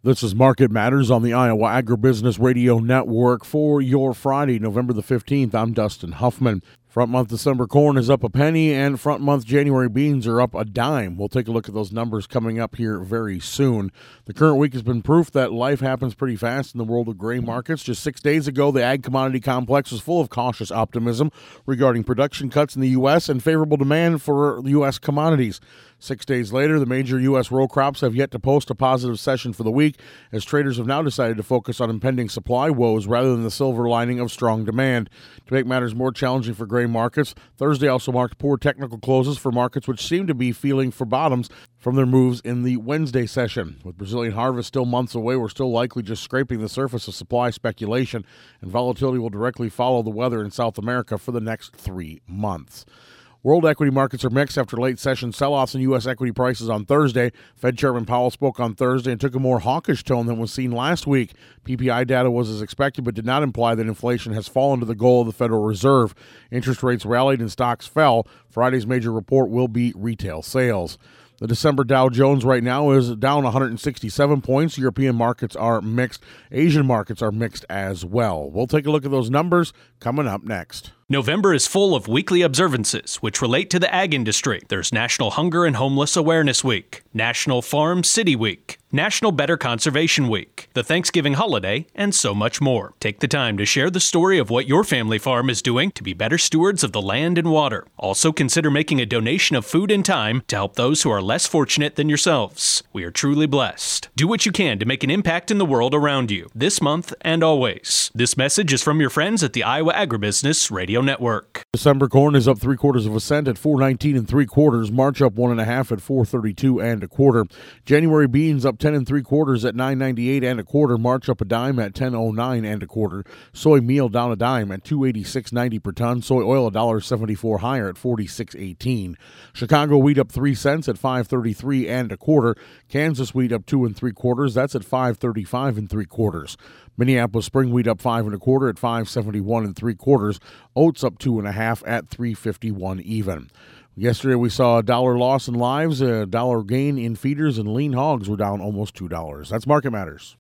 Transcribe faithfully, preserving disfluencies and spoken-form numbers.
This is Market Matters on the Iowa Agribusiness Radio Network for your Friday, November the fifteenth. I'm Dustin Huffman. Front month December corn is up a penny, and front month January beans are up a dime. We'll take a look at those numbers coming up here very soon. The current week has been proof that life happens pretty fast in the world of grain markets. Just six days ago, the ag commodity complex was full of cautious optimism regarding production cuts in the U S and favorable demand for U S commodities. Six days later, the major U S row crops have yet to post a positive session for the week, as traders have now decided to focus on impending supply woes rather than the silver lining of strong demand. To make matters more challenging for grain markets, Thursday also marked poor technical closes for markets which seem to be feeling for bottoms from their moves in the Wednesday session. With Brazilian harvest still months away, we're still likely just scraping the surface of supply speculation, and volatility will directly follow the weather in South America for the next three months. World equity markets are mixed after late session sell-offs in U S equity prices on Thursday. Fed Chairman Powell spoke on Thursday and took a more hawkish tone than was seen last week. P P I data was as expected but did not imply that inflation has fallen to the goal of the Federal Reserve. Interest rates rallied and stocks fell. Friday's major report will be retail sales. The December Dow Jones right now is down one hundred sixty-seven points. European markets are mixed. Asian markets are mixed as well. We'll take a look at those numbers coming up next. November is full of weekly observances which relate to the ag industry. There's National Hunger and Homeless Awareness Week, National Farm City Week, National Better Conservation Week, the Thanksgiving holiday, and so much more. Take the time to share the story of what your family farm is doing to be better stewards of the land and water. Also consider making a donation of food and time to help those who are less fortunate than yourselves. We are truly blessed. Do what you can to make an impact in the world around you, this month and always. This message is from your friends at the Iowa Agribusiness Radio Network. December corn is up three quarters of a cent at four nineteen and three quarters. March up one and a half at four thirty-two and a quarter. January beans up ten and three quarters at nine ninety-eight and a quarter. March up a dime at ten oh nine and a quarter. Soy meal down a dime at two eighty-six ninety per ton. Soy oil a dollar seventy-four higher at forty-six eighteen. Chicago wheat up three cents at five thirty-three and a quarter. Kansas wheat up two and three quarters. That's at five thirty-five and three quarters. Minneapolis spring wheat up five and a quarter at five seventy-one and three quarters. Oats up two and a half at three fifty-one even. Yesterday we saw a dollar loss in lives, a dollar gain in feeders, and lean hogs were down almost two dollars. That's Market Matters.